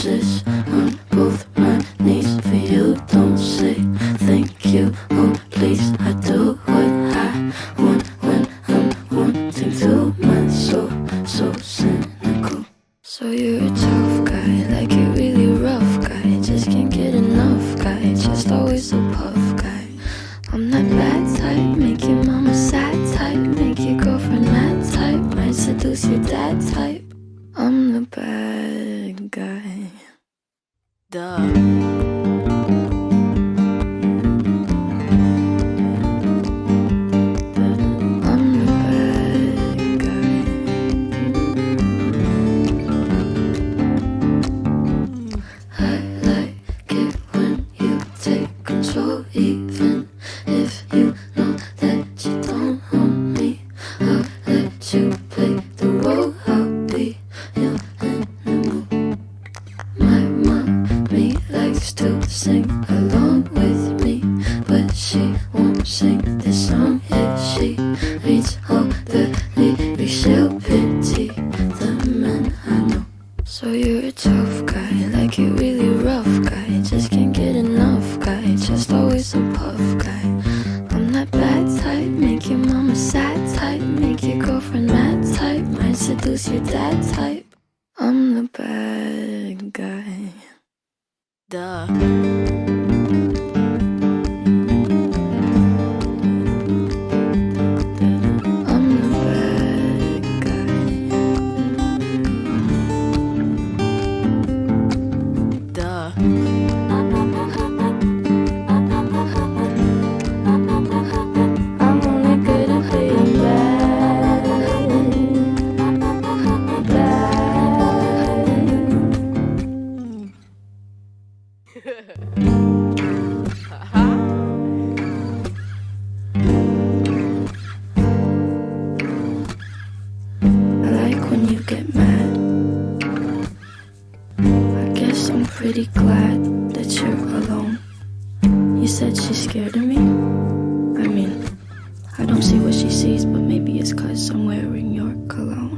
roses on both my knees for you. Don't say thank you, oh please. I do what I want when I'm wanting to. My soul so cynical. So you're a tough guy, like a really rough guy. Just can't get enough guy, just always a puff guy. I'm that bad type, make your mama sad type, make your girlfriend mad type, might seduce your dad type. I'm the bad guy. Duh. Even if you know that you don't own me, I'll let you play the role. I'll be your animal. My mommy likes to sing along with me, but she won't sing this song if she reads all the lyrics. She'll pity the men I know. So you're a tough guy, like a really rough guy. Just can't get enough guy, just always a puff guy. I'm that bad type, make your mama sad type, make your girlfriend mad type, might seduce your dad type. I'm the bad guy. Duh. I like when you get mad. I guess I'm pretty glad that you're alone. You said she's scared of me? I mean, I don't see what she sees, but maybe it's 'cause I'm wearing your cologne.